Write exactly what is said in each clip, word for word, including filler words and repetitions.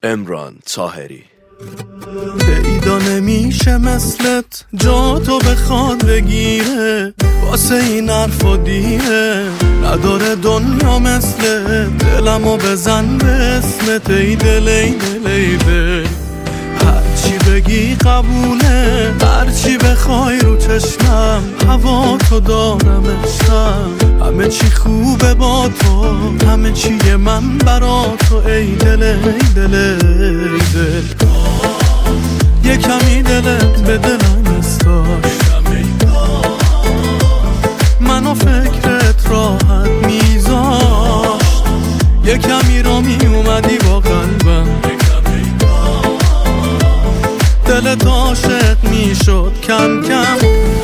امران طاهری. پیدا نمیشه مثلت جا تو بخواد بگیره، واسه این حرفا دیره، نداره دنیا مثلت، دلمو بزن به اسمت، ای دل ای دل ای دل، هرچی بگی قبوله، هرچی بخوای رو چشمم، هوا تو دارم عشقم، همه چی خوبه با تو، همه چیه من برا تو، ای دل ای دل ای دل، یه کمی دلت به دلم استاش، منو فکرت راحت میذاشت، یه کمی رو می اومدی با قلبم، دلت عاشق میشد کم کم.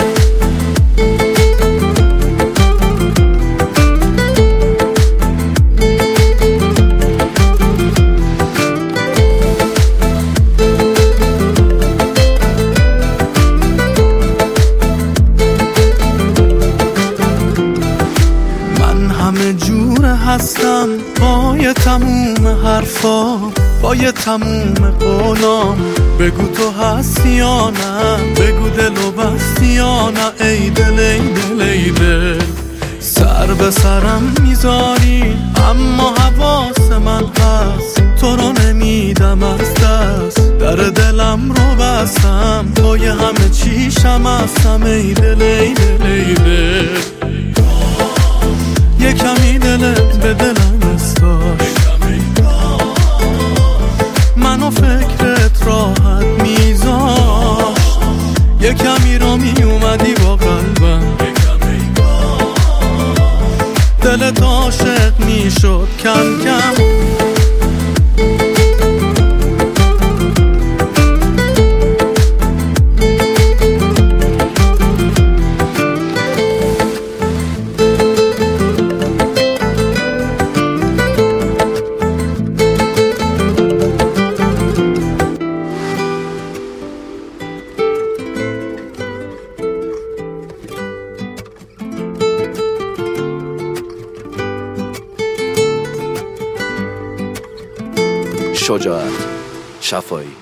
همه جور هستم با یه تموم حرفا، با یه تموم قولام، بگو تو هستی یا نه، بگو دلو بستی یا نه، ای دل ای دل ای دل، سر به سرم میذاری اما حواس من هست، تو رو نمیدم از دست، در دلم رو بستم، توی همه چیشم هستم، ای دل ای دل ای دل، یه کمی دلت به دلم استاش، منو فکرت راحت میذاشت، یه کمی رو می اومدی با قلبم، دلت عاشق میشد کم کم. شجاعت شفایی.